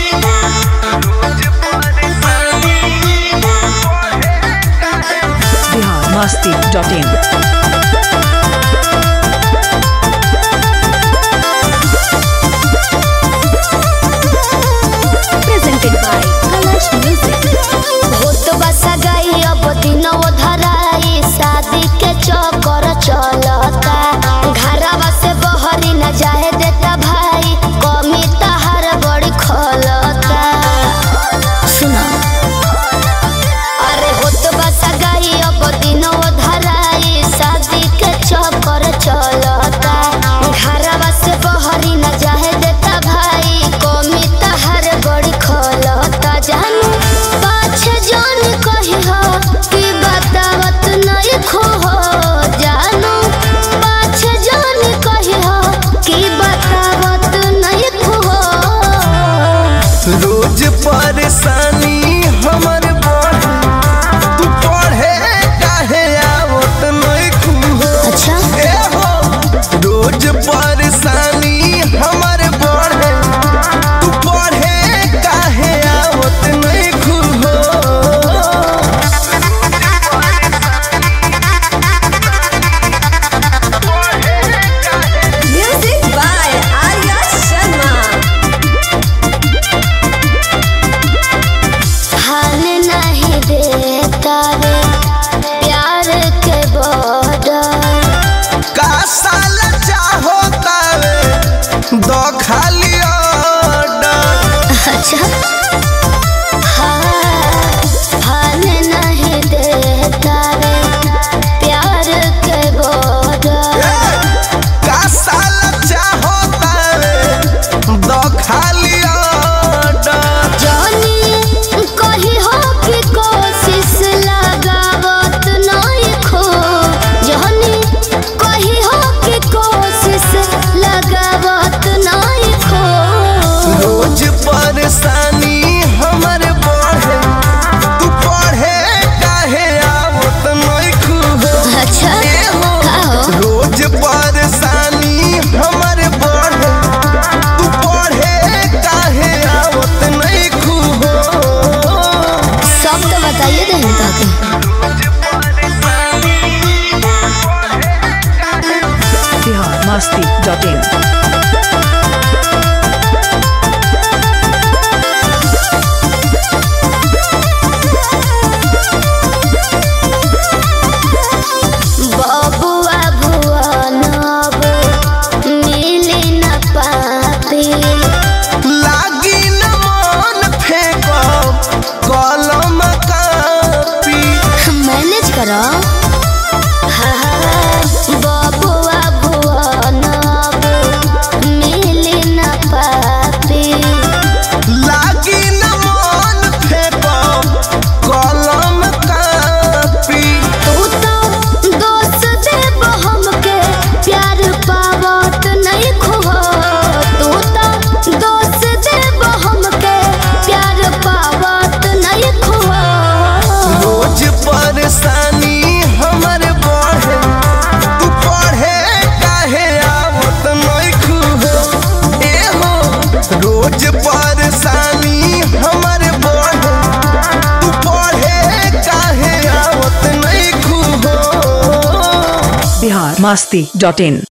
biharmasti.in presented by Kalash Music. हो तो बसा गई अब दिनों धराई शादी के चक्कर चलता घरवा से बहरी न जाए देता भाई कमी तहार बड़ी खलता सुना अरे हो तो बसा गई अब दिनों धराई शादी के चक्कर चलता घरवा से बहरी न जाए देता भाई कमी तहार बड़ी खलता जानू पाछे जान कही हो कि बतावत नहीं खो जानू पाछे जान कही हो कि बतावत नहीं खो रोज परेशानी हमर बढ़ तू पढ़े काहे आवत नहीं खूब अच्छा ए हो रोज परेशानी हमर बढ़ तू पढ़े काहे आवत नहीं खूब म्यूजिक बाय आर्या शर्मा हाल नहीं देता रे प्यार के बॉर्डर का साल चाहो तावे दो खाली ऑर्डर अच्छा हाल नहीं देता रे प्यार के बॉर्डर का साल चाहो तावे दो खाली ऑर्डर जानी कही हो कि कोशिश लगावत नहीं खो जानी कही हो कि कोशिश लगावत नहीं खो रोज परेशानी हमर बढ़े तू पढ़े काहे आवत नहीं खूब अच्छा ए हो का हो रोज परेशानी हमर बढ़े तू पढ़े काहे आवत नहीं खूब सब तो बताइए दें ताकि biharmasti.in बबुआ भुवन अब मिली न पाती लागी न मन फेंको कलम कापी मैनेज करो बबुआ भुवन अब मिली न पाती लागी न मन फेंको कलम कापी तू तो दोस्त देव हमके प्यार पावत नहीं खो तू तो दोस्त देव हमके प्यार पावत नहीं खो रोज परेशानी हमर बढ़े तू पढ़े काहे आवत नहीं खूब ए हो रोज परेशानी हमर बढ़े तू पढ़े काहे आवत नहीं खूब biharmasti.in